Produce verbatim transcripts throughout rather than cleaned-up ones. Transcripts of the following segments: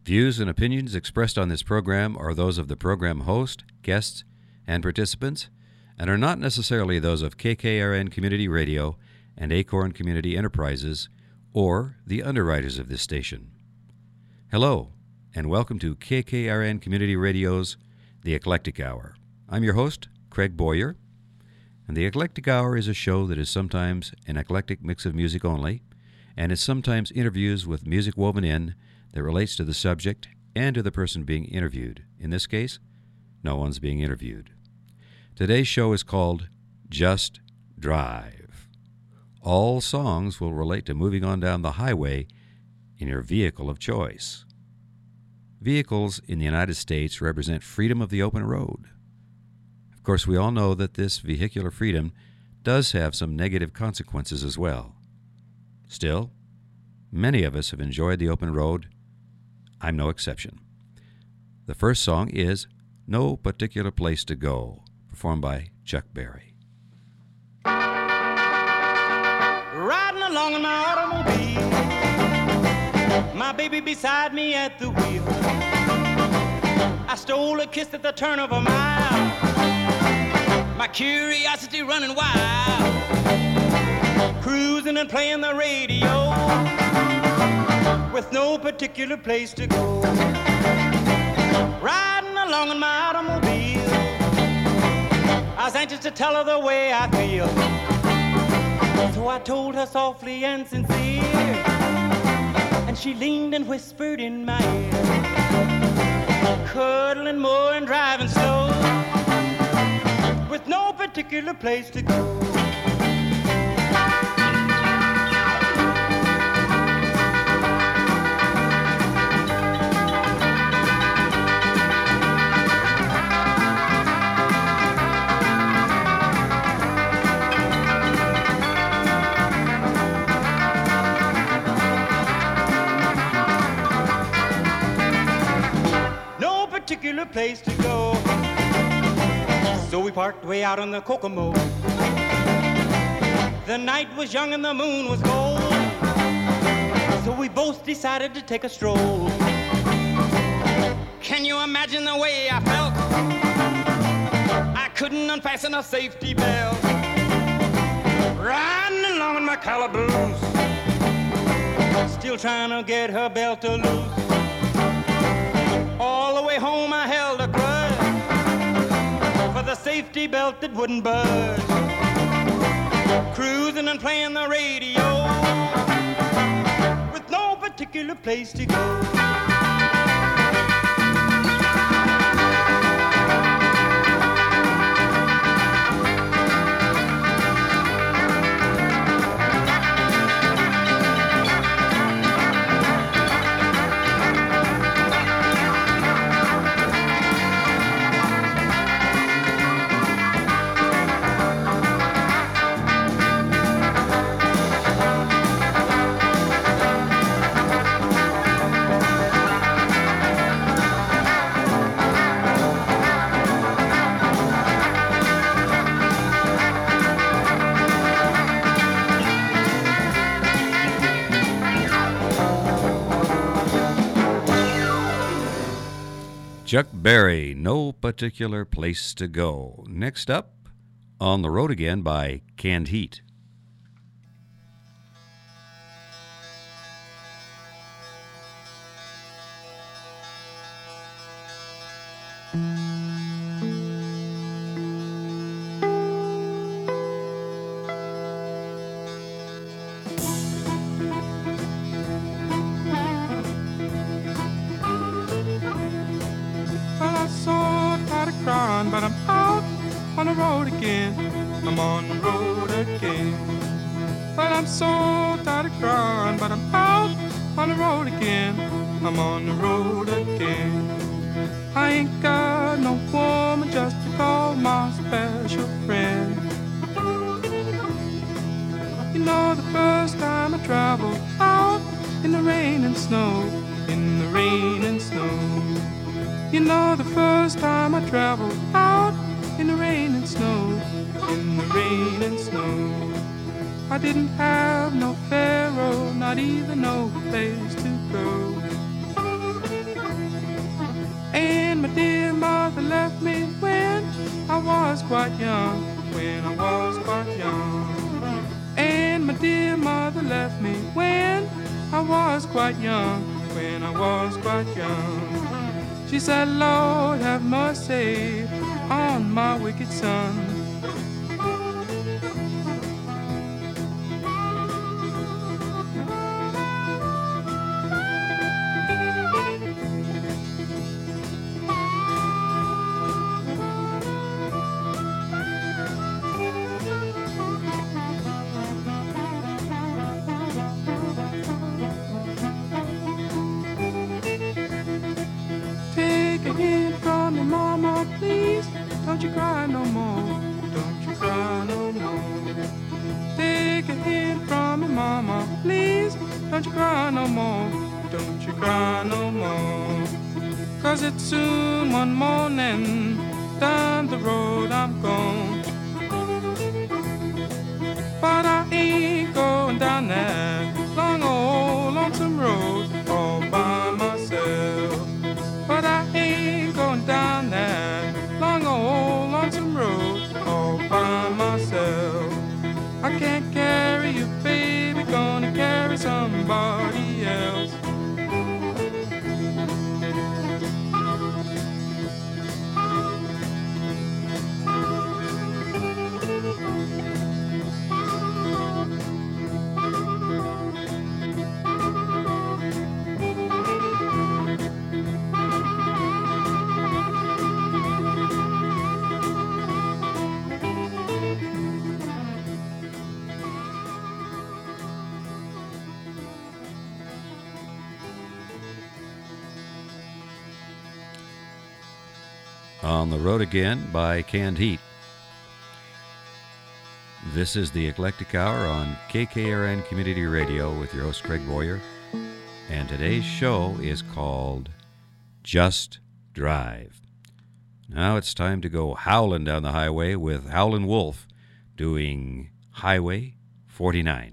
Views and opinions expressed on this program are those of the program host, guests, and participants, and are not necessarily those of K K R N Community Radio and Acorn Community Enterprises or the underwriters of this station. Hello, and welcome to K K R N Community Radio's The Eclectic Hour. I'm your host, Craig Boyer, and The Eclectic Hour is a show that is sometimes an eclectic mix of music only, and is sometimes interviews with music woven in that relates to the subject and to the person being interviewed. In this case, no one's being interviewed. Today's show is called Just Drive. All songs will relate to moving on down the highway in your vehicle of choice. Vehicles in the United States represent freedom of the open road. Of course, we all know that this vehicular freedom does have some negative consequences as well. Still, many of us have enjoyed the open road. I'm no exception. The first song is No Particular Place to Go, performed by Chuck Berry. Riding along in my automobile, my baby beside me at the wheel. I stole a kiss at the turn of a mile, my curiosity running wild, cruising and playing the radio, with no particular place to go. Riding along in my automobile, I was anxious to tell her the way I feel. So I told her softly and sincere, and she leaned and whispered in my ear, cuddling more and driving slow, with no particular place to go. Particular place to go. So we parked way out on the Kokomo. The night was young and the moon was gold, so we both decided to take a stroll. Can you imagine the way I felt? I couldn't unfasten a safety belt, riding along in my calaboose, still trying to get her belt to loose. All the way home I held a grudge for the safety belt that wouldn't budge, cruising and playing the radio, with no particular place to go. Chuck Berry, No Particular Place to Go. Next up, On the Road Again by Canned Heat. But I'm out on the road again. I'm on the road again. Well, I'm so tired of crying, but I'm out on the road again. I'm on the road again. I ain't got no woman just to call my special friend. You know, the first time I traveled out in the rain and snow, in the rain and snow. You know, the first time I traveled out in the rain and snow, in the rain and snow. I didn't have no pharaoh, not even no place to go. I was quite young, when I was quite young. And my dear mother left me when I was quite young, when I was quite young. She said, Lord, have mercy on my wicked son. Don't you cry no more, don't you cry no more. Take a hint from me, mama, please. Don't you cry no more, don't you cry no more. Cause it's soon one morning, down the road I'm gone. But I ain't going down that long old lonesome road all by myself. But I ain't going down that long old lonesome road all by myself. I can't carry you, baby, gonna carry somebody else. On the Road Again by Canned Heat. This is the Eclectic Hour on K K R N Community Radio with your host Craig Boyer, and today's show is called Just Drive. Now it's time to go howling down the highway with Howlin' Wolf doing Highway forty-nine.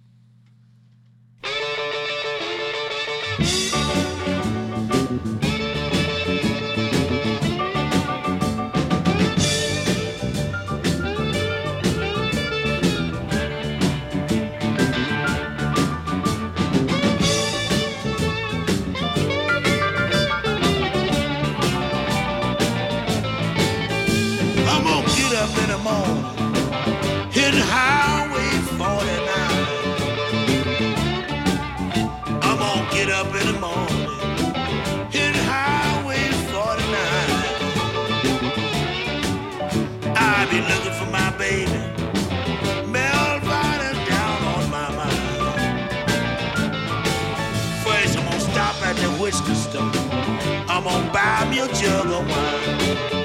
I'm gonna buy me a jug of wine.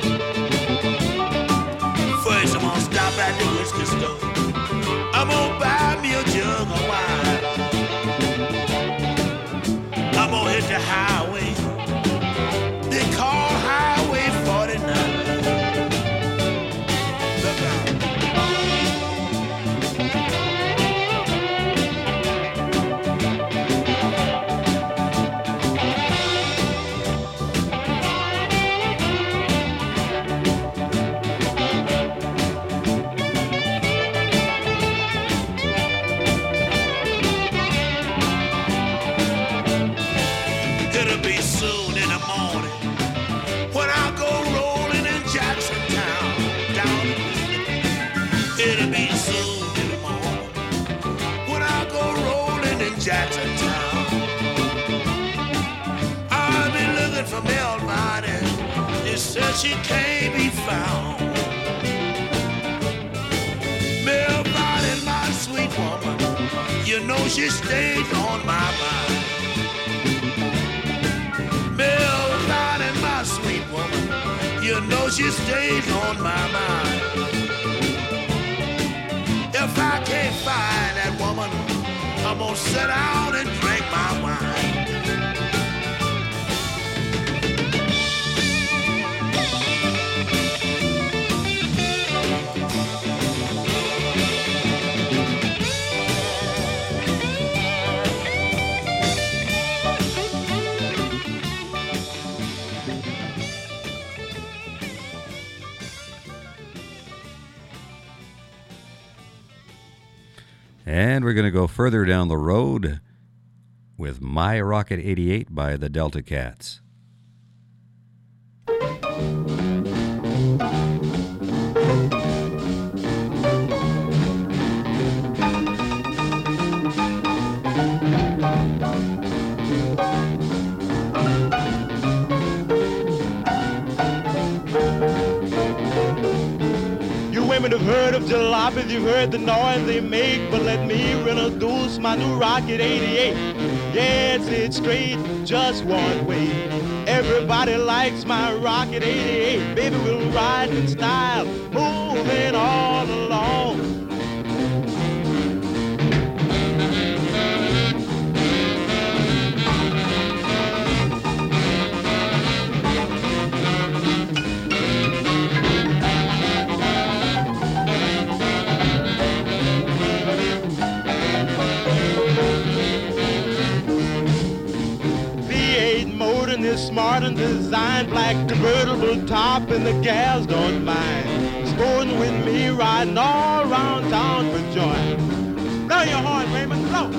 First I'm gonna stop at the whiskey store. I'm gonna buy me a jug of wine. I'm gonna hit the highway. They call Highway forty-nine. Look out. Jackson Town. I've been looking for Melvin. They said she can't be found. Melvin, my sweet woman, you know she stays on my mind. Melvin, my sweet woman, you know she stays on my mind. If I can't find that woman, I'm gonna sit down and drink my wine. And we're going to go further down the road with My Rocket eighty-eight by the Delta Cats. Women have heard of jalopies, you've heard the noise they make, but let me introduce my new Rocket eighty-eight. Yes, it's straight, just one way. Everybody likes my Rocket eighty-eight. Baby, we'll ride in style, moving all along. Is smart and designed, black convertible top, and the gals don't mind sporting with me, riding all around town for joy. Blow your horn, Raymond, blow.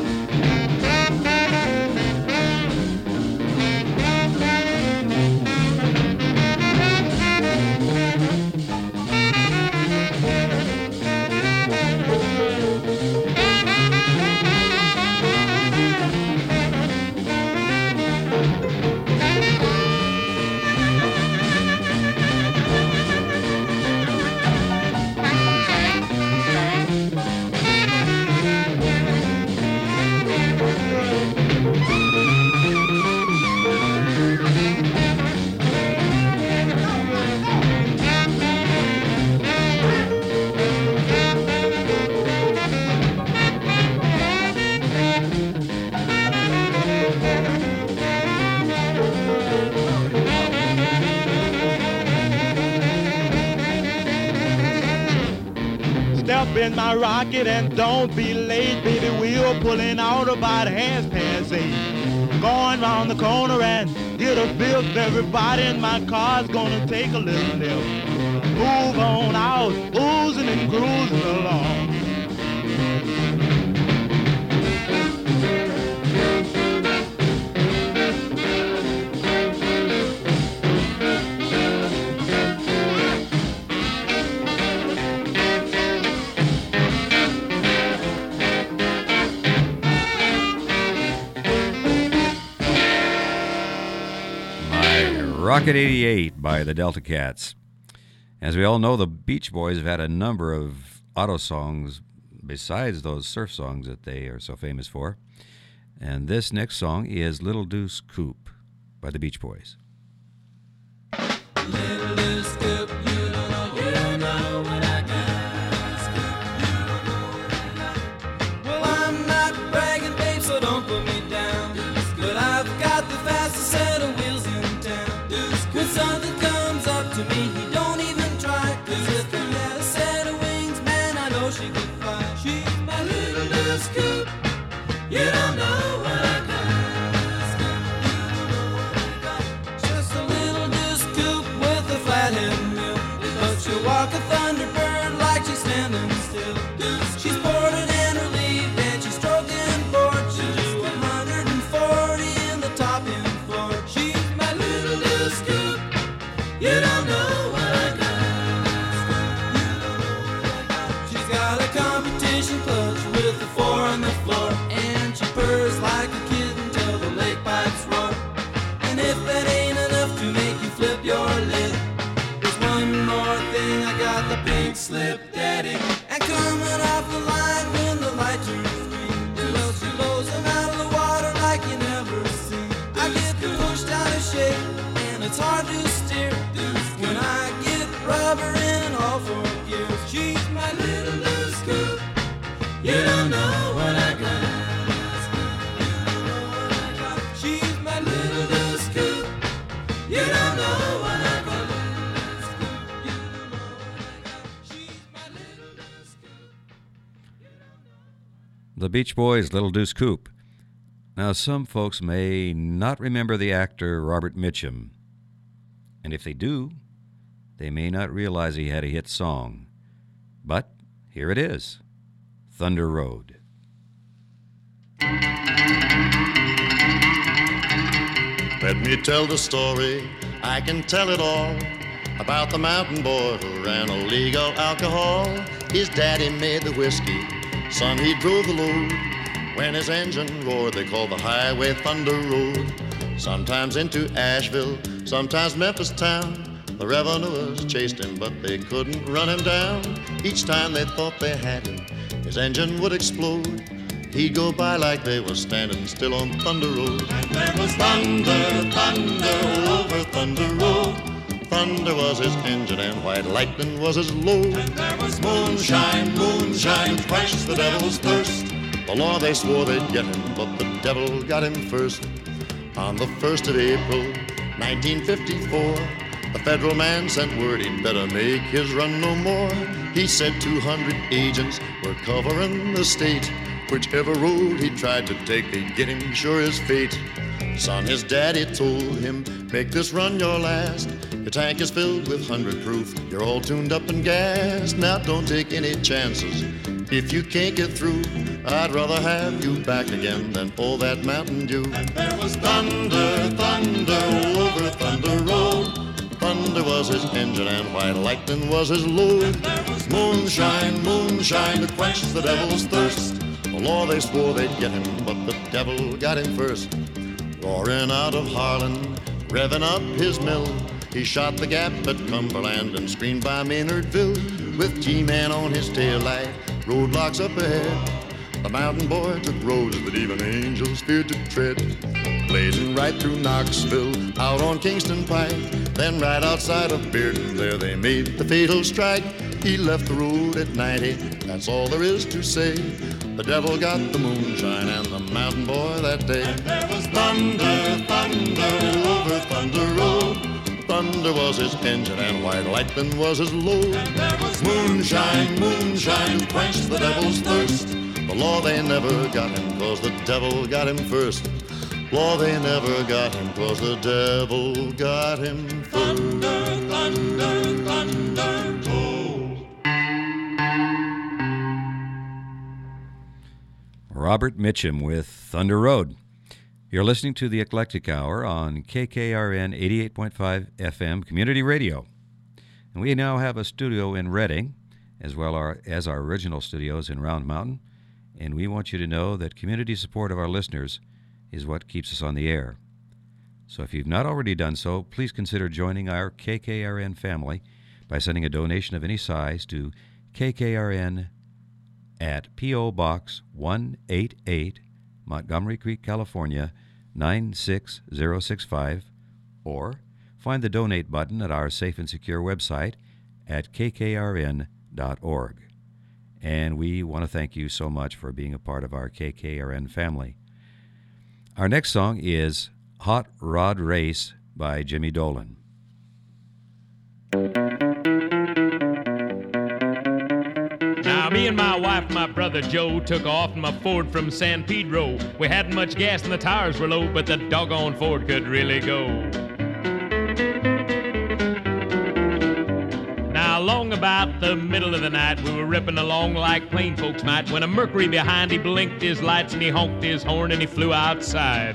In my rocket and don't be late, baby. We're pulling out about half past eight. Going round the corner and get a fifth. Everybody in my car's gonna take a little nip. Move on out, oozing and cruising along. Rocket eighty-eight by the Delta Cats. As we all know, the Beach Boys have had a number of auto songs besides those surf songs that they are so famous for. And this next song is Little Deuce Coupe by the Beach Boys. Little Deuce Coupe, you don't know, you don't know what I got. You don't know what I got. Well, I'm not bragging, babe, so don't put me down. But I've got the fastest set of wheels in town. When something comes up to me, he don't even try. Cause if he had a set of wings, man, I know she could fly. She's my little Deuce Coupe. You don't know what I got. Just a little Deuce Coupe with a flathead wheel. But she'll walk a Thunderbird like she's standing still. She's ported and relieved and she's stroking forward. She'll do one hundred forty in the top end floor. She's my little Deuce Coupe. You don't know what I got. She's got a competition clutch with a four on the floor. And she purrs like a kitten till the lake pipes roar. And if that ain't enough to make you flip your lid, there's one more thing, I got the pink slip daddy. And coming off the line when the light turns green, well, she blows them out of the water like you never seen. I get pushed out of shape and it's hard to steer when I get rubber in all four gears. She's my little Deuce Coupe. You don't know what I got. She's my little Deuce Coupe. You don't know what I got. She's my little Deuce Coupe. The Beach Boys' Little Deuce Coupe. Now, some folks may not remember the actor Robert Mitchum. And if they do, they may not realize he had a hit song. But here it is, Thunder Road. Let me tell the story, I can tell it all, about the mountain boy who ran illegal alcohol. His daddy made the whiskey, son he drove the load. When his engine roared, they called the highway Thunder Road. Sometimes into Asheville, sometimes Memphis town. The revenuers chased him, but they couldn't run him down. Each time they thought they had him, his engine would explode. He'd go by like they were standing still on Thunder Road. And there was thunder, thunder over Thunder Road. Thunder was his engine and white lightning was his load. And there was moonshine, moonshine, quenched the devil's thirst. The law they swore they'd get him, but the devil got him first. On the first of April, nineteen fifty-four, the federal man sent word he'd better make his run no more. He said two hundred agents were covering the state. Whichever road he tried to take, they'd get him sure as fate. Son, his daddy told him, make this run your last. Your tank is filled with hundred proof, you're all tuned up and gassed. Now don't take any chances. If you can't get through, I'd rather have you back again than all that Mountain Dew. And there was thunder, thunder over Thunder Road. Thunder was his engine and white lightning was his load. There was moonshine, moonshine to quench the devil's thirst. The law they swore they'd get him, but the devil got him first. Roaring out of Harlan, revving up his mill, he shot the gap at Cumberland and screened by Maynardville. With G-Man on his tail light, roadblocks up ahead, the mountain boy took roads that even angels feared to tread. Blazing right through Knoxville, out on Kingston Pike, then right outside of Bearden, there they made the fatal strike. He left the road at ninety, that's all there is to say. The devil got the moonshine and the mountain boy that day. And there was thunder, thunder over Thunder Road. Thunder was his engine and white lightning was his load. And there was moonshine, moonshine to quench the devil's thirst. The law they never got him, cause the devil got him first. Law they never got him, cause the devil got him first. Thunder, thunder, thunder, oh. Robert Mitchum with Thunder Road. You're listening to the Eclectic Hour on K K R N eighty-eight point five F M Community Radio. And we now have a studio in Redding, as well as our original studios in Round Mountain. And we want you to know that community support of our listeners is what keeps us on the air. So if you've not already done so, please consider joining our K K R N family by sending a donation of any size to K K R N at P O. Box one eighty-eight, Montgomery Creek, California, nine six zero six five, or find the donate button at our safe and secure website at k k r n dot org. And we want to thank you so much for being a part of our K K R N family. Our next song is Hot Rod Race by Jimmy Dolan. Now, me and my wife and my brother Joe took off in my Ford from San Pedro. We hadn't much gas and the tires were low, but the doggone Ford could really go. Now, along about the middle of the night, we were ripping along like plain folks might, when a Mercury behind, he blinked his lights and he honked his horn and he flew outside.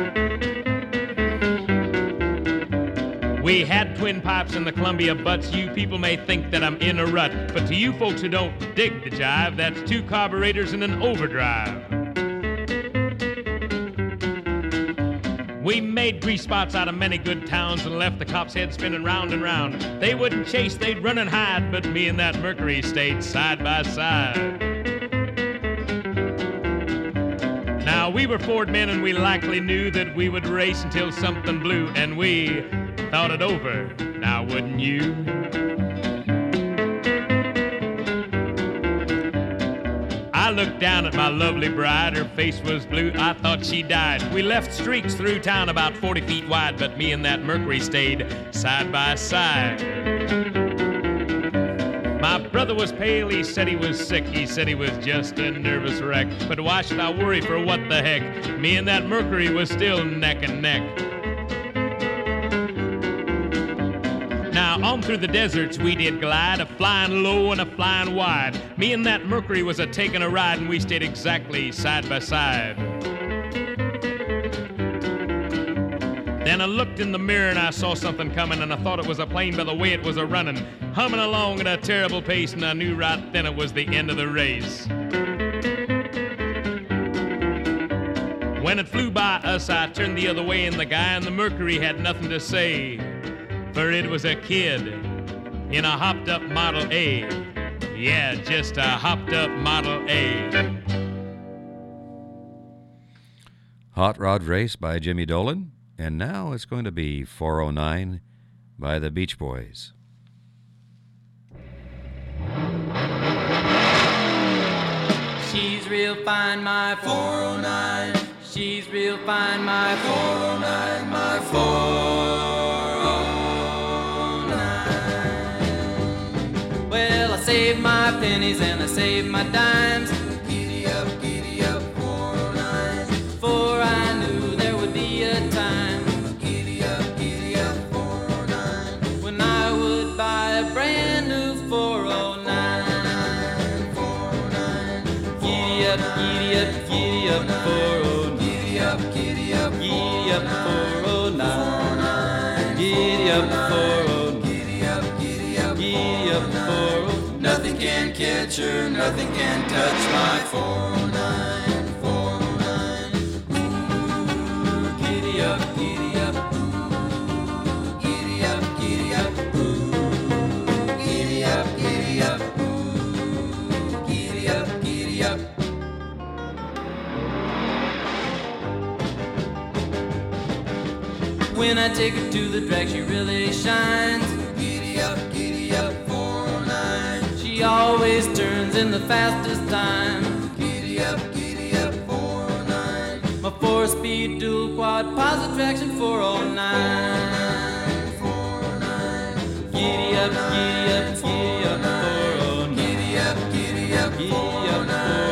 We had twin pipes in the Columbia butts. You people may think that I'm in a rut, but to you folks who don't dig the jive, that's two carburetors and an overdrive. We made grease spots out of many good towns and left the cops' heads spinning round and round. They wouldn't chase, they'd run and hide, but me and that Mercury stayed side by side. Now, we were Ford men and we likely knew that we would race until something blew, and we thought it over, now wouldn't you? I looked down at my lovely bride, her face was blue, I thought she died. We left streaks through town about forty feet wide, but me and that Mercury stayed side by side. My brother was pale, he said he was sick, he said he was just a nervous wreck. But why should I worry, for what the heck? Me and that Mercury was still neck and neck. Now, on through the deserts we did glide, a flying low and a flying wide. Me and that Mercury was a taking a ride, and we stayed exactly side by side. Then I looked in the mirror and I saw something coming, and I thought it was a plane by the way it was a running, humming along at a terrible pace, and I knew right then it was the end of the race. When it flew by us, I turned the other way, and the guy in the Mercury had nothing to say, for it was a kid in a hopped-up Model A. Yeah, just a hopped-up Model A. Hot Rod Race by Jimmy Dolan. And now it's going to be four oh nine by the Beach Boys. She's real fine, my four oh nine. She's real fine, my four oh nine, my four oh nine. Well, I saved my pennies and I saved my dimes. Giddy up, giddy up, four oh nine. For I knew there would be a time. Giddy up, giddy up, four oh nine. When I would buy a brand new four oh nine. four oh nine. Giddy up, giddy up, giddy up, four oh nine. Giddy up, giddy up, giddy up, four oh nine. Giddy up, four oh nine. Giddy up, giddy up, giddy up, four oh nine. Nothing can catch her, nothing can touch my four oh nine, four oh nine. Ooh, giddy up, giddy up, ooh, giddy up, giddy up, ooh, giddy up, giddy up, ooh, giddy up, giddy up. When I take her to the drag, she really shines. Giddy up, giddy up, four oh nine. She always turns in the fastest time. Giddy up, giddy up, four oh nine. My four-speed dual quad positive traction four oh nine. four oh nine. Giddy up, giddy up, giddy up, four oh nine. Giddy up, giddy up, giddy up, four oh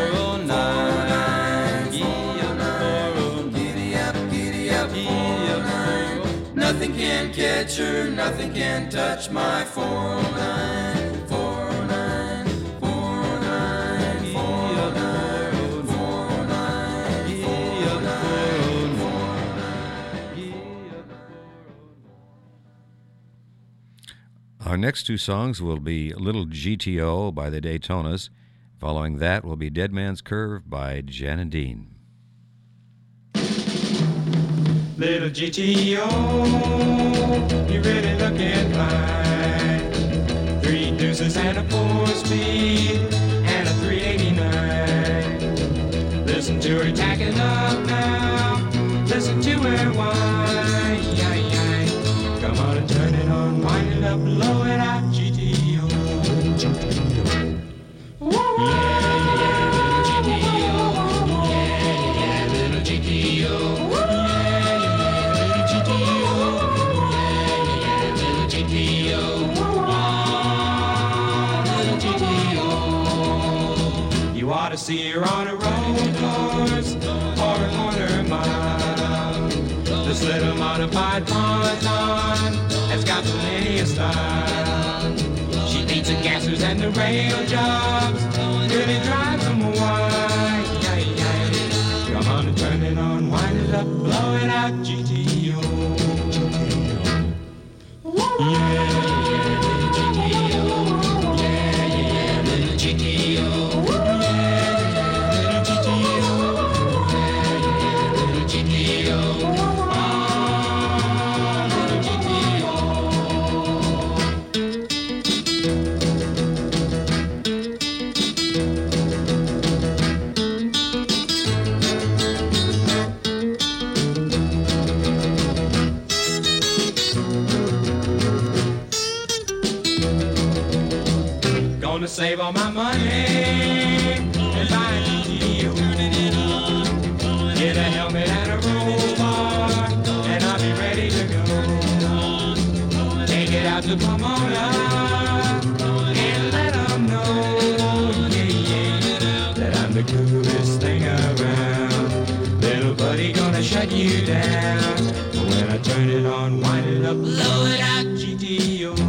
nine. Giddy up, four oh nine. Giddy up, giddy up, giddy up, nothing can catch her, nothing can touch my four oh nine, four oh nine, four oh nine, four oh nine, four oh nine, Our next two songs will be Little G T O by the Daytonas. Following that will be Dead Man's Curve by Jan and Dean. Little G T O, you really looking fine. Three deuces and a four-speed and a three eighty-nine. Listen to her tacking up now. Listen to her whine. Come on and turn it on, wind it up, blow it out, G T O. G T O. Yeah, yeah, little G T O. Yeah, yeah, little G T O. You ought to see her on a road course or a quarter mile. This little modified ponton has got plenty of style. She beats the gassers and the rail jobs, really drives them wild. Come on and turn it on, wind it up, blow it out, G T O. Yeah. Gonna save all my money and buy a G T O. Get a helmet and a roll bar, and I'll be ready to go. Take it out to Pomona and let them know, yeah, yeah, that I'm the coolest thing around. Little buddy gonna shut you down. When I turn it on, wind it up, blow it out, G T O.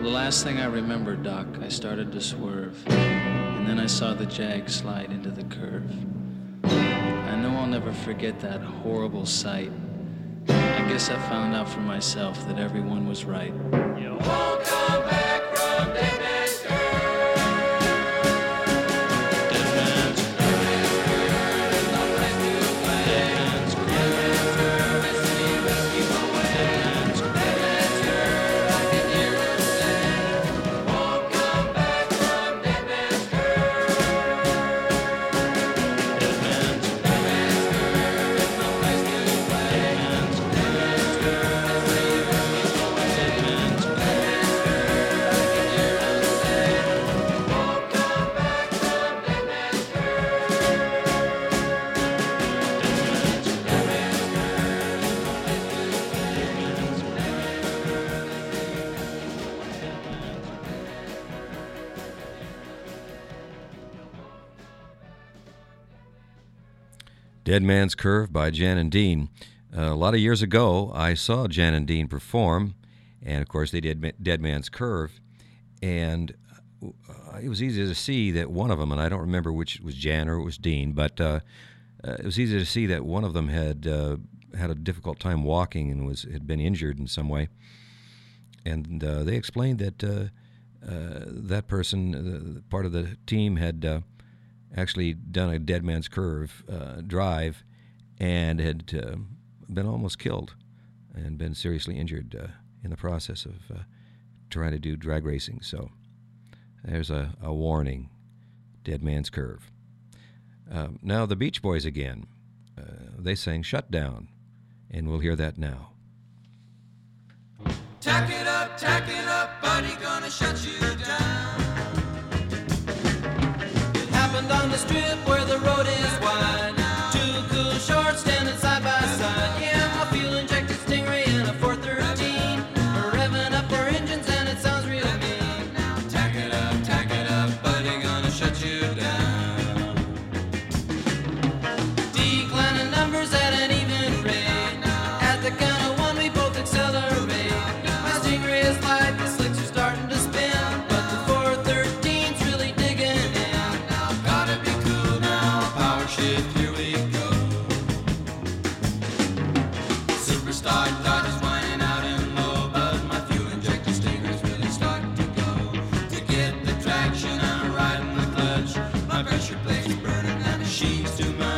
The last thing I remember, Doc, I started to swerve, and then I saw the Jag slide into the curve. I know I'll never forget that horrible sight. I guess I found out for myself that everyone was right. You won't come back from Dead Man's Curve. Dead Man's Curve is no place to play. Dead Man's Curve is to rescue away. Dead Man's Curve, Dead Man's Curve, I can hear him say, you won't come back from Dead Man's Curve. Dead Man's Curve is no place to play. Dead Man's Curve. Dead Man's Curve by Jan and Dean. Uh, a lot of years ago, I saw Jan and Dean perform, and of course they did Dead Man's Curve, and uh, it was easy to see that one of them, and I don't remember which was Jan or it was Dean, but uh, uh, it was easy to see that one of them had uh, had a difficult time walking and was had been injured in some way. And uh, they explained that uh, uh, that person, uh, part of the team, had uh, actually done a Dead Man's Curve uh, drive and had uh, been almost killed and been seriously injured uh, in the process of uh, trying to do drag racing. So there's a, a warning, Dead Man's Curve. Uh, now the Beach Boys again. Uh, they sang Shut Down, and we'll hear that now. Tack it up, tack it up, buddy, gonna shut you down. It happened on the strip where the road is wide. Two cool shorts standing side by side. Yeah, my fuel injected Stingray and a four thirteen. We're revving up our engines and it sounds real mean. Tack it up, tack it up, buddy, gonna shut you down. Declining numbers at an even rate. At the count of one, we both accelerate. Is like the slicks are starting to spin, but the four thirteen's really digging in. Gotta be cool now, power shift, here we go. Superstar Dodge is whining out in low, but my fuel injector Stinger's really starting to go. To get the traction, I'm riding the clutch. My pressure plate's burning and the sheet's too much.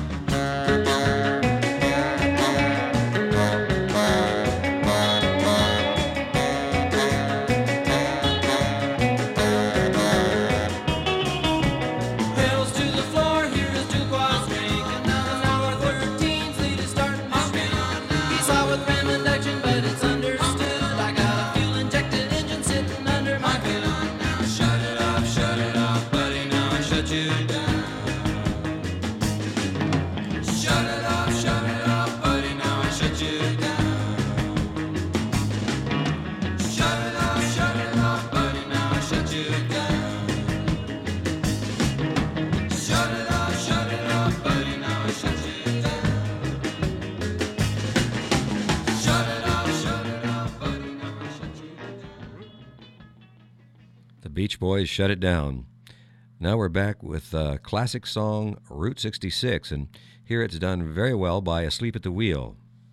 Beach Boys, Shut It Down. Now we're back with a classic song, Route sixty-six, and here it's done very well by Asleep at the Wheel.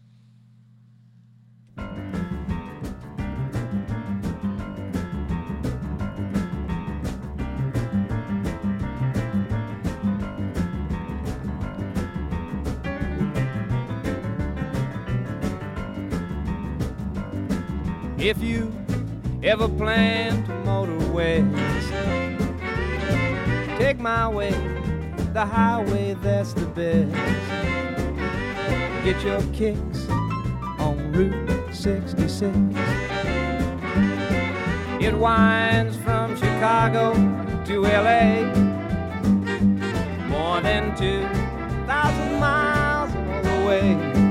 If you ever plan to motor west, take my way, the highway that's the best. Get your kicks on Route sixty-six. It winds from Chicago to L A, more than two thousand miles all the way.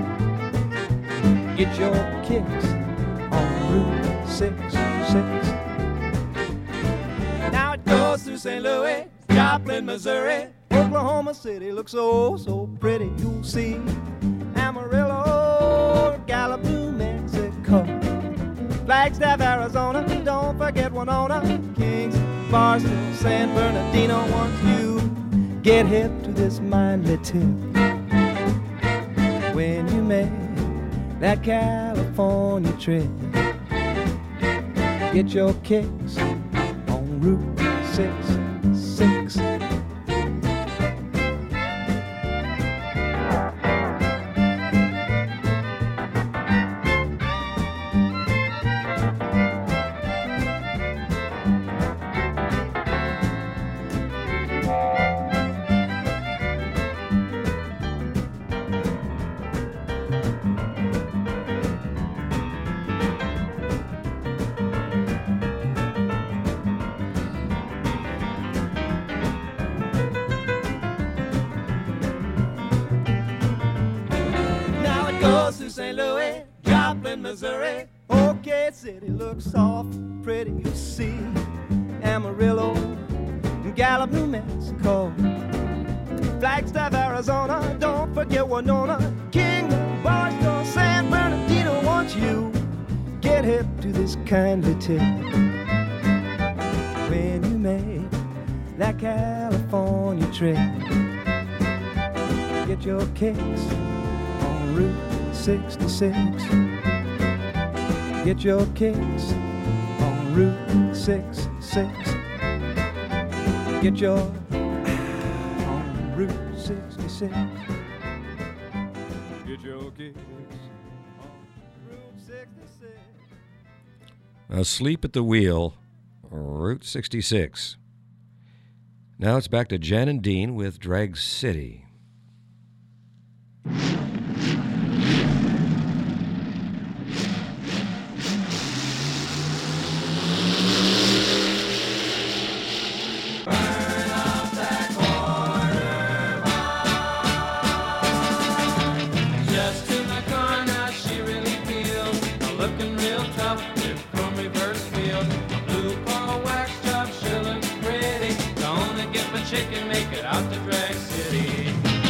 Get your kicks on Route sixty-six. Now it goes through Saint Louis, Joplin, Missouri. Oklahoma City looks so, so pretty. You'll see Amarillo, Gallup, New Mexico, Flagstaff, Arizona, don't forget Winona, Kingston, Barstow, San Bernardino. Once you get hip to this mindly tip, when you make that California trip, get your kicks on Route sixty-six. Saint Louis, Joplin, Missouri, OK City looks soft, pretty, you see. Amarillo, Gallup, New Mexico, Flagstaff, Arizona, don't forget Winona, Kingdom, Barstow, San Bernardino. Once you get hip to this kindly tip, when you make that California trip, get your kicks on Route sixty-six. Get your kicks on Route sixty-six. Get your on Route sixty-six. Get your kicks on Route sixty-six. Asleep at the Wheel, Route sixty-six. Now it's back to Jan and Dean with Drag City. Chicken, make it out to Drag City.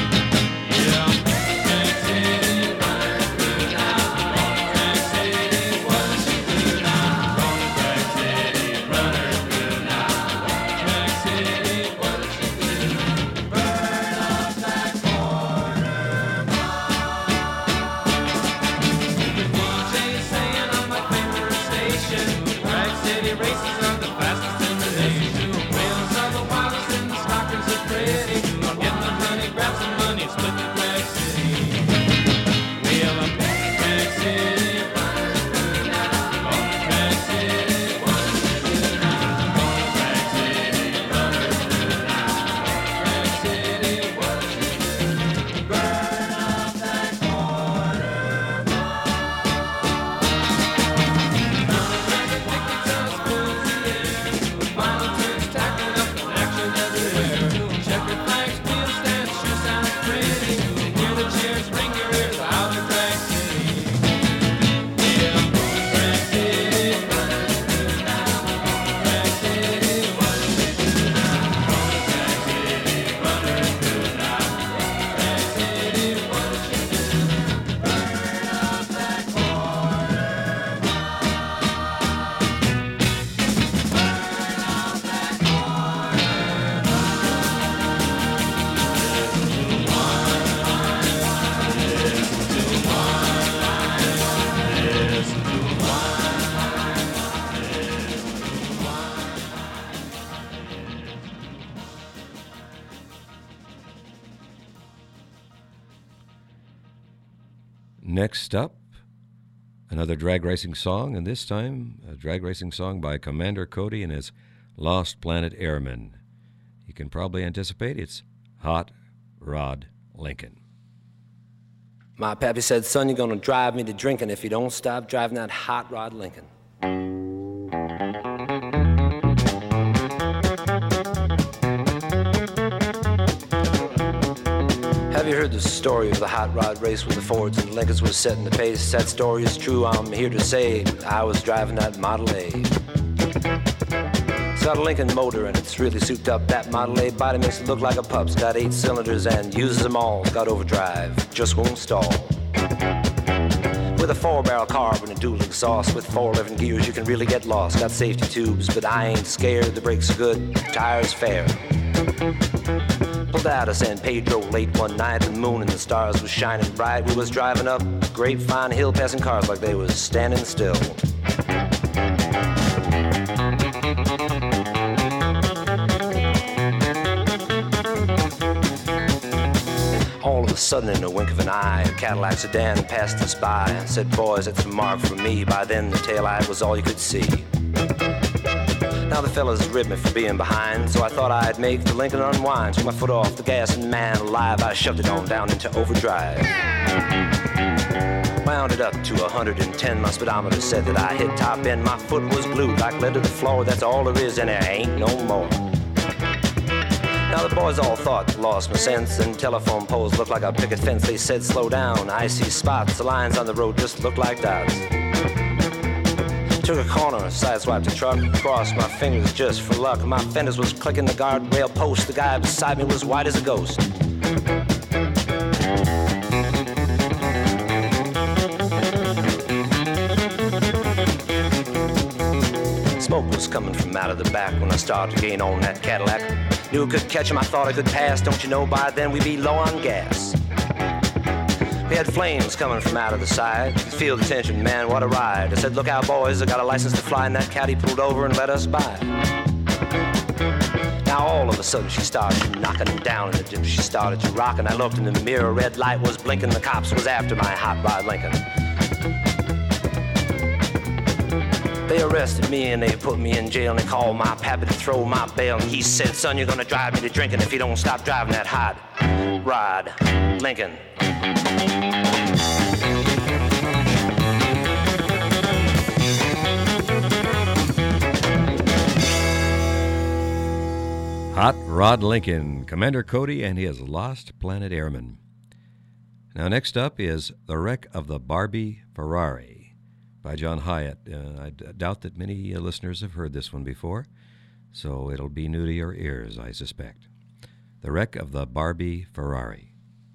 Next up, another drag racing song, and this time a drag racing song by Commander Cody and his Lost Planet Airmen. You can probably anticipate it's Hot Rod Lincoln. My pappy said, son, you're gonna drive me to drinking if you don't stop driving that Hot Rod Lincoln. Have you heard the story of the hot rod race when the Fords and Lincolns was setting the pace? That story is true, I'm here to say I was driving that Model A. It's got a Lincoln motor and it's really souped up. That Model A body makes it look like a pup's. Got eight cylinders and uses them all. It's got overdrive, just won't stall. with a four-barrel carb and a dual exhaust. With four eleven gears, you can really get lost. Got safety tubes, but I ain't scared. The brakes are good, tires fair. Pulled out of San Pedro late one night. The moon and the stars was shining bright. We was driving up Grapevine Hill, passing cars like they was standing still. All of a sudden, in a wink of an eye, a Cadillac sedan passed us by. Said, boys, that's a mark for me. By then, the taillight was all you could see. Now the fellas ribbed me for being behind, so I thought I'd make the Lincoln unwind. Took my foot off the gas, and man alive, I shoved it on down into overdrive. Wound it up to one hundred ten, my speedometer said that I hit top end. My foot was glued like lead to the floor, that's all there is, and there ain't no more. Now the boys all thought lost my sense, and telephone poles looked like a picket fence. They said slow down, I see spots, the lines on the road just looked like dots. Took a corner, sideswiped the truck, crossed my fingers just for luck. My fenders was clicking the guardrail post, the guy beside me was white as a ghost. Smoke was coming from out of the back when I started to gain on that Cadillac. Knew I could catch him, I thought I could pass. Don't you know by then we'd be low on gas. We had flames coming from out of the side. Feel the tension, man, what a ride. I said, look out, boys, I got a license to fly. And that caddy pulled over and let us by. Now all of a sudden she started knocking down in the dip. She started to rock, and I looked in the mirror. Red light was blinking, the cops was after my hot rod Lincoln. They arrested me and they put me in jail, and they called my pappy to throw my bail. And he said, son, you're gonna drive me to drinking if you don't stop driving that hot rod Lincoln. Hot Rod Lincoln, Commander Cody and his Lost Planet Airmen. Now next up is The Wreck of the Barbie Ferrari by John Hyatt. Uh, I d- doubt that many uh, listeners have heard this one before, so it'll be new to your ears, I suspect. The Wreck of the Barbie Ferrari.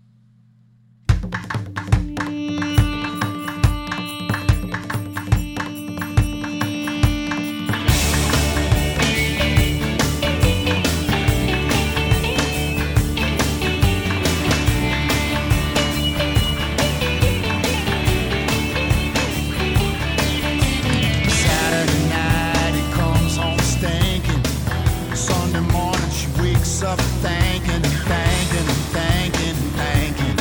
Up thanking and thanking and thanking and thanking.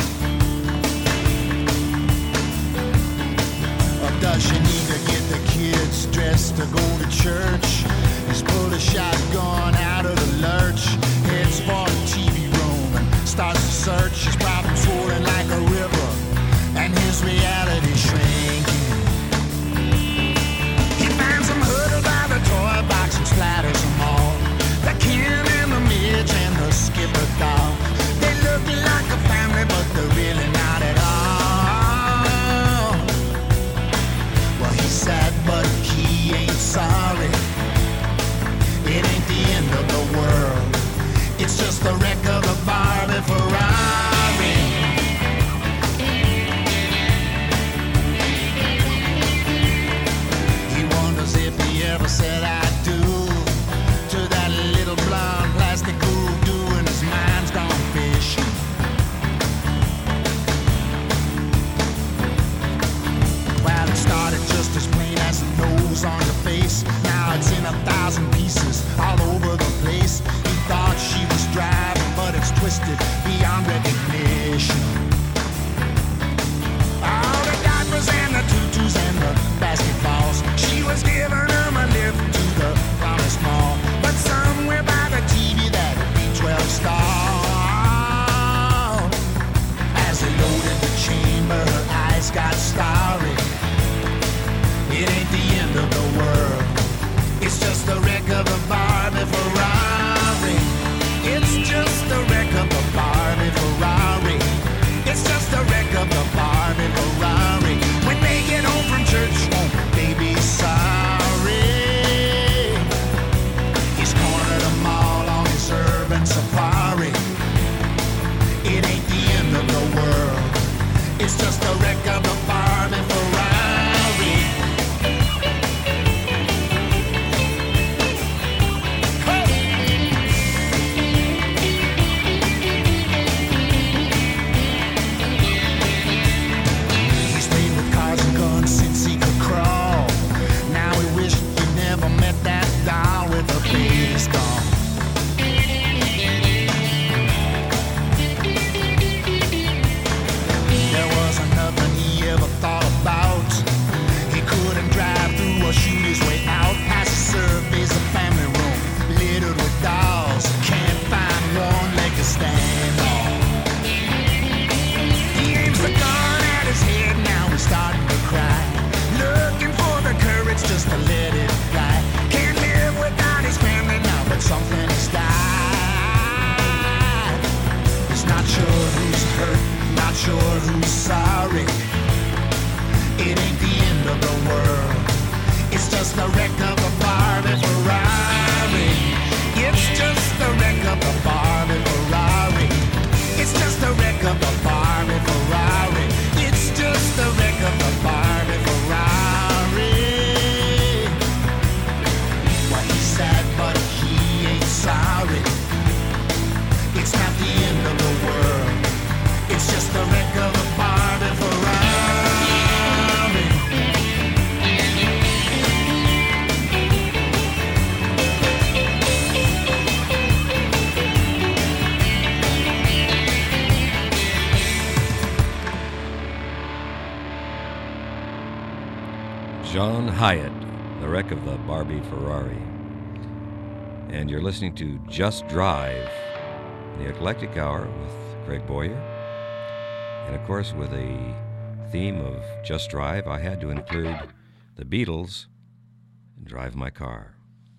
Or does she need to get the kids dressed to go to church? He's pulled a shotgun out of the lurch, heads for the T V room and starts to search. His problems rolling like a river and his reality shrinking. He finds them huddled by the toy box and splatters them all. The kid and the midge and the skipper dog. They look like a family, but they're really not at all. Well, he's sad, but he ain't sorry. It ain't the end of the world. It's just the wreck of a Barbie Ferrari. John Hyatt, The Wreck of the Barbie Ferrari. And you're listening to Just Drive, the Eclectic Hour with Craig Boyer. And of course, with a theme of Just Drive, I had to include the Beatles and Drive My Car.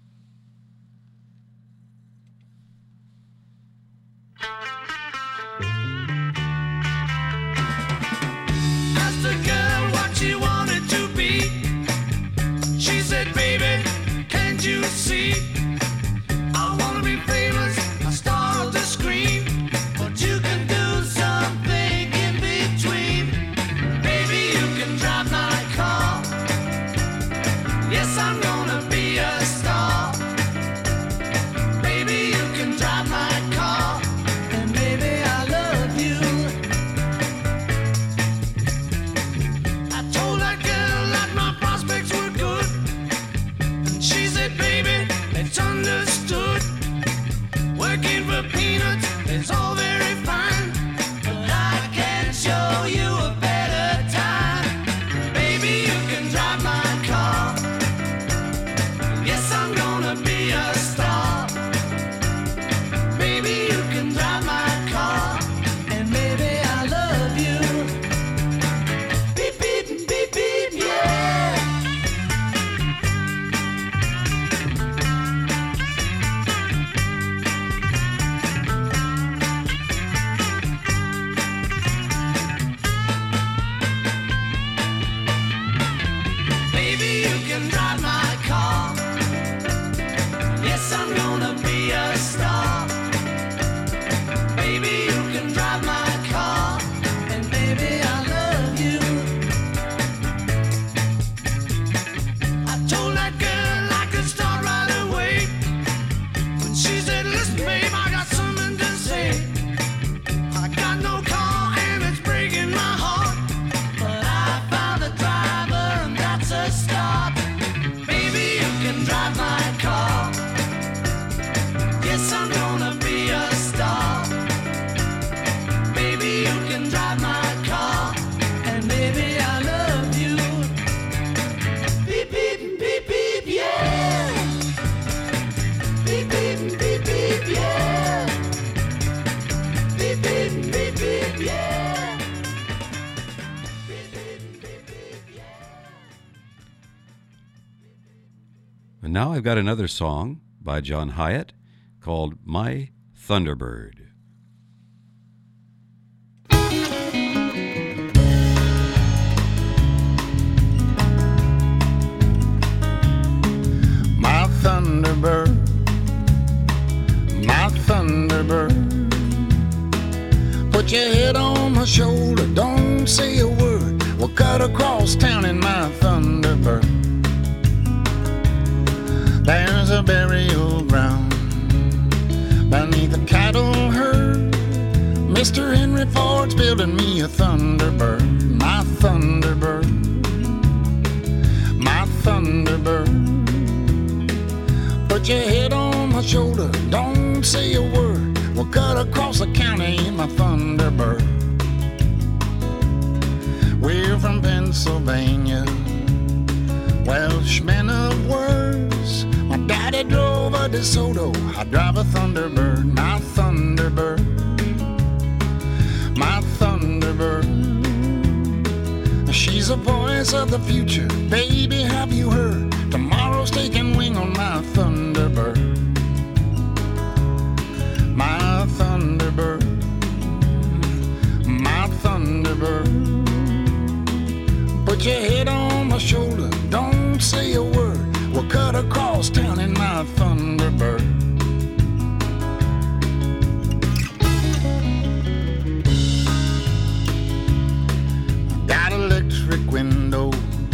Asked a girl what she wanted to be. She said, baby, can't you see? I want to be famous, a star of the screen. But you can do something in between. Baby, you can drive my car. Yes, I'm gonna be a star. Baby, you can drive my car. And baby, I love you. I told that girl that my prospects were good. And she said, baby, it's understood. Working for peanuts is all very fine. But I can show you a better time. Baby, you can drive my car. Yes, I'm gonna be a star. Baby, you can drive my car. And baby, I love you. Beep, beep, beep, beep, yeah. Baby, you can drive my car. Yes, I'm gonna be a star. Baby, you can drive my car. And baby, I love you. I told that girl I could start right away. When she said, listen, babe, I got something to say. I got no car and it's breaking my heart. But I found a driver and that's a start. Baby, you can drive my car. Yes, I'm gonna be a star. Baby, you can drive my car. And baby, I love you. Beep, beep, beep, beep, yeah. Beep, beep, beep, beep, yeah. Beep, beep, beep, beep, yeah. Beep, beep, beep, beep, yeah. And now I've got another song by John Hyatt called My Thunderbird. My Thunderbird, my Thunderbird. Put your head on my shoulder, don't say a word. We'll cut across town in my Thunderbird. There's a burial ground beneath a cattle herd. Mister Henry Ford's building me a Thunderbird. My Thunderbird, my Thunderbird. Put your head on my shoulder, don't say a word. We'll cut across the county in my Thunderbird. We're from Pennsylvania, Welshmen of words. My daddy drove a DeSoto, I drive a Thunderbird. My Thunderbird, my Thunderbird. She's a voice of the future, baby, have you heard? Tomorrow's taking wing on my Thunderbird. My Thunderbird, my Thunderbird. Put your head on my shoulder, don't say a word. We'll cut across town in my Thunderbird. Got electric windows,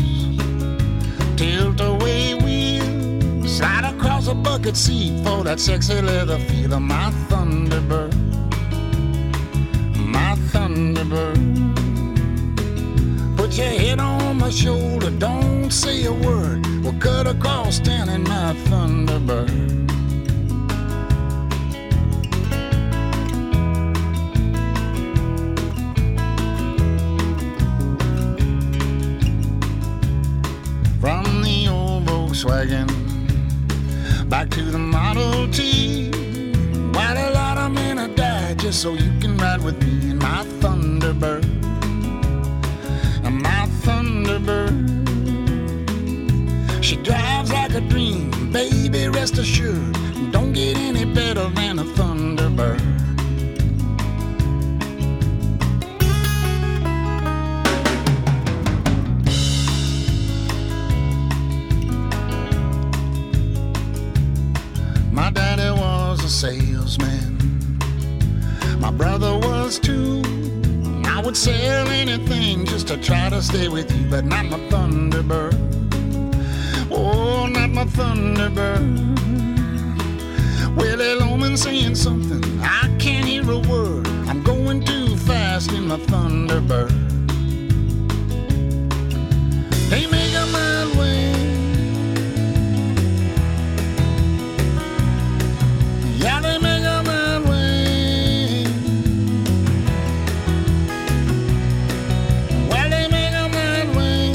tilt-away wheels, slide across a bucket seat for that sexy leather feel of my Thunderbird. My Thunderbird. Put your head on my shoulder, don't say a word. We'll cut across town in my Thunderbird. Volkswagen back to the Model T. While a lot of men have died just so you can ride with me in my Thunderbird, my Thunderbird. She drives like a dream, baby, rest assured, don't get any better than a Thunderbird. My daddy was a salesman, my brother was too. I would sell anything just to try to stay with you, but not my Thunderbird. Oh, not my Thunderbird. Willie Loman saying something, I can't hear a word. I'm going too fast in my Thunderbird. They make a mile way. Yeah, they make a mile way. Well, they make a mile way.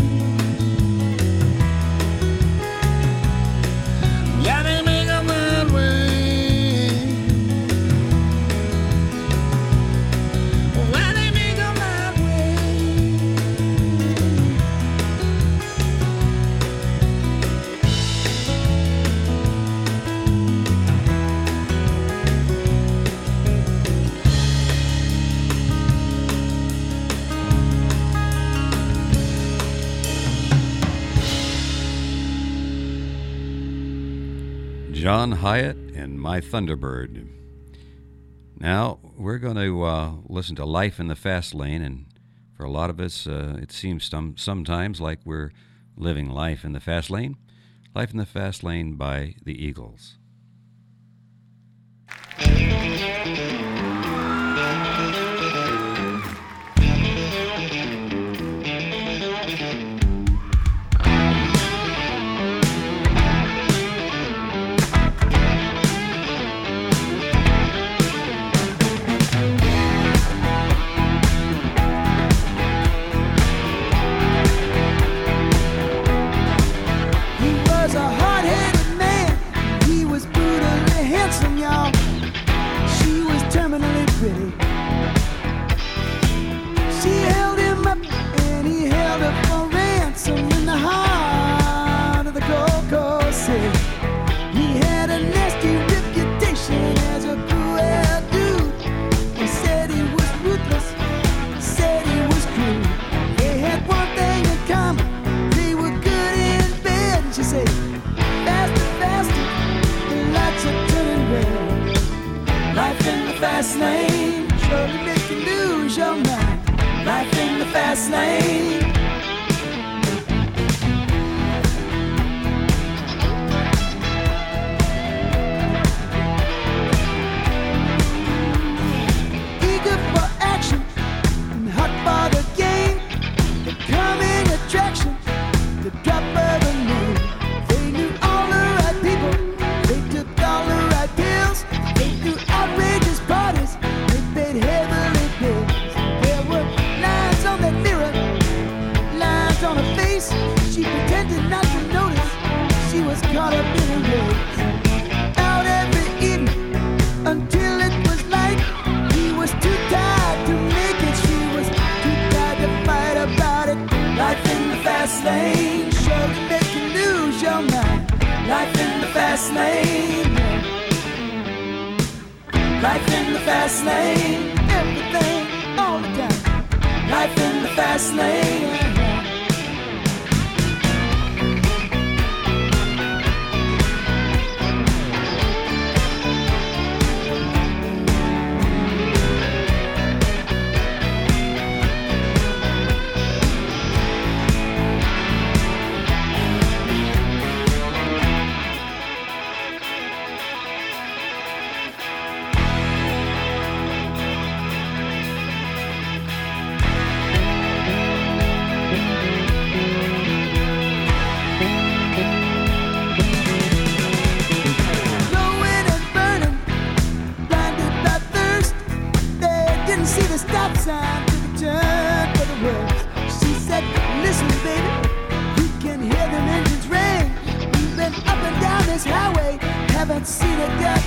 Yeah, they make a mile way. Well, they make a mile way. John Hyatt and My Thunderbird. Now, we're going to uh, listen to Life in the Fast Lane, and for a lot of us, uh, it seems some, sometimes like we're living life in the fast lane. Life in the Fast Lane by the Eagles. He was a hard-headed man. He was brutally handsome, y'all. She was terminally pretty. She held him up and he held her for ransom in the heart of the Gold Coast City. He had a nasty reputation as a cruel dude. He said he was ruthless, said he was cruel. They had one thing in common, they were good in bed. And she said, faster, faster, the lights are turning red. Life in the fast lane, surely make you lose your mind. Life in the fast lane. Eager for action and hot for the game. The coming attraction, the drop of a name. They knew all the right people, they took all the right pills. They threw outrageous parties, they paid heavily bills. There were lines on that mirror, lines on her face. She pretended not to notice, she was caught up in a race. Out every evening until it was light. He was too tired to make it, she was too tired to fight about it. Life in the fast lane, surely make you lose your mind. Life in the fast lane. Life in the fast lane, everything, all the time. Life in the fast lane.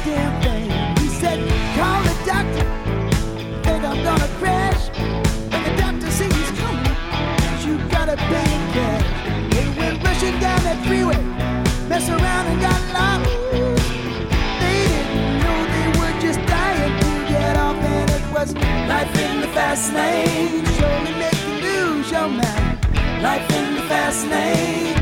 damn thing. He said, call the doctor, think I'm gonna crash. When the doctor sees he's coming, you gotta pay him cash. They went rushing down that freeway, mess around and got lost. They didn't know they were just dying to get off, and it was life in the fast lane. Surely make you lose your mind. Life in the fast lane.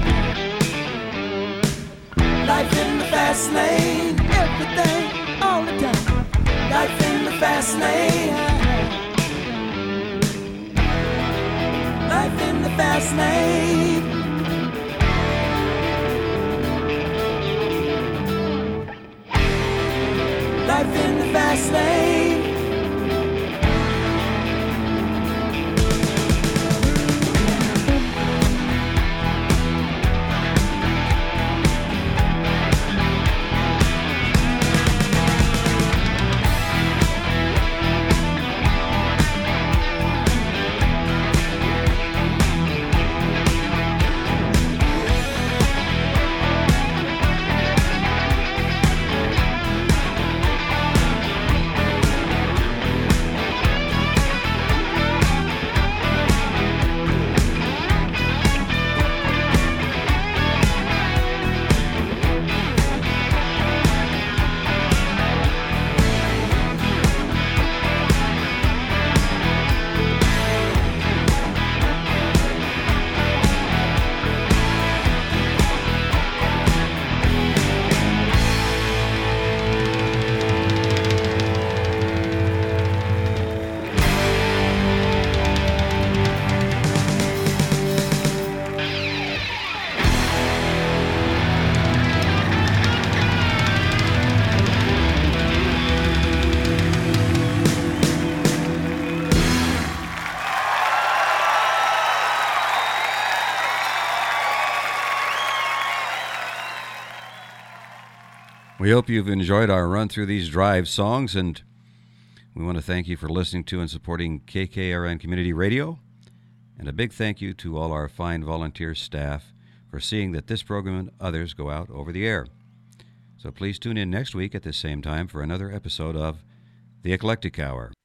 Life in the fast lane. Everything, all the time. Life in the fast lane. Life in the fast lane. Life in the fast lane. We hope you've enjoyed our run through these drive songs, and we want to thank you for listening to and supporting K K R N Community Radio. And a big thank you to all our fine volunteer staff for seeing that this program and others go out over the air. So please tune in next week at the same time for another episode of The Eclectic Hour.